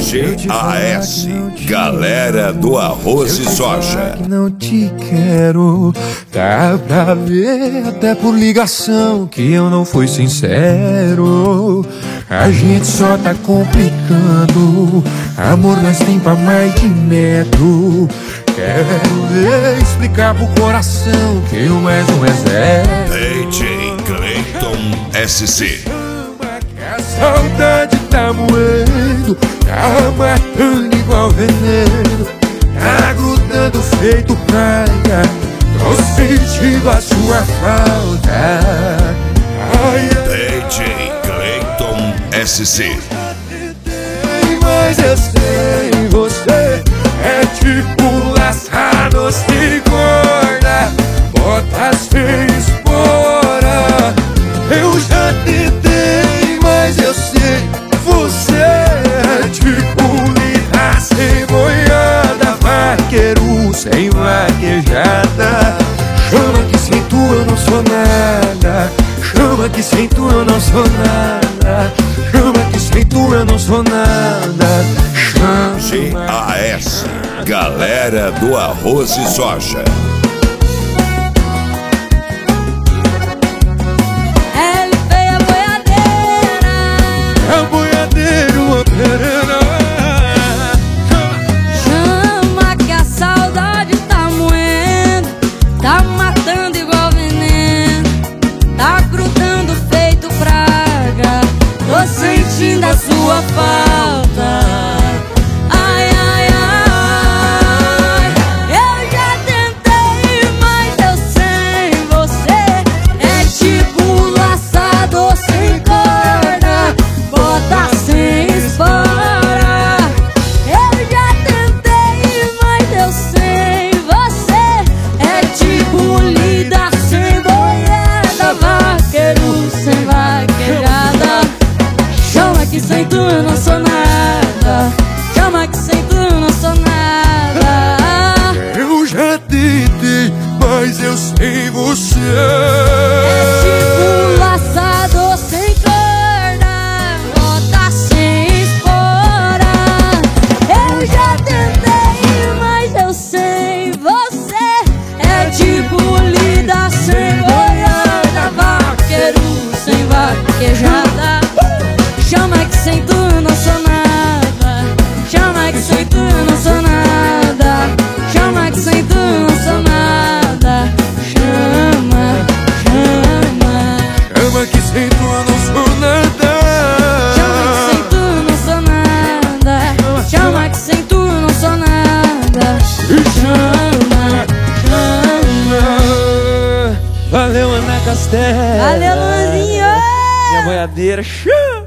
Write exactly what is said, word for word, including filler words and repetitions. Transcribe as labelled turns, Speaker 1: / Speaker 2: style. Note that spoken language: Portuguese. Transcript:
Speaker 1: G A S, galera do arroz e soja.
Speaker 2: Que não te quero, dá pra ver até por ligação que eu não fui sincero. A gente só tá complicando, amor nós tem pra mais de metro. Quero ver explicar pro coração que o mais um é zero.
Speaker 1: D J Clayton S C.
Speaker 2: A saudade tá moendo, tá matando igual veneno, tá grudando feito praia, tô sentindo a sua falta. Ai,
Speaker 1: D J Clayton S C.
Speaker 2: mas eu sei, você é tipo laçado sem corda, bota sem espora. Eu já tentei, mas eu sei, você é tipo lida sem boiada, vaqueiro sem vaquejada. Chama que sem tu eu não sou nada, chama que sem tu eu não sou nada, chama que sem tu eu não sou nada. Chama.
Speaker 1: G A S, galera do arroz e soja.
Speaker 3: Chama que a saudade tá moendo, tá matando igual veneno, tá grudando feito praga, tô sentindo a sua falta. Ai, ai, ai, eu já tentei, mas eu sem você é tipo laçador sem corda, bota sem espora. Sem tu eu não sou nada, chama que sem tu eu não sou nada.
Speaker 2: Eu já tentei, mas eu sei você
Speaker 3: é tipo laçador sem corda, bota sem espora. Eu já tentei, mas eu sei, você é tipo lida sem boiada, vaqueiro sem vaquejada. Chama que sem tu eu não sou nada, chama que sem tu eu não sou nada, chama que sem tu eu não sou nada. Chama, chama,
Speaker 2: chama que sem tu eu não sou nada,
Speaker 3: chama que sem tu eu não sou nada, chama que sem tu eu não sou nada. Chama, chama.
Speaker 2: Valeu, Ana Castelo.
Speaker 3: Valeu, Luanzinho.
Speaker 2: Minha boiadeira. Chama.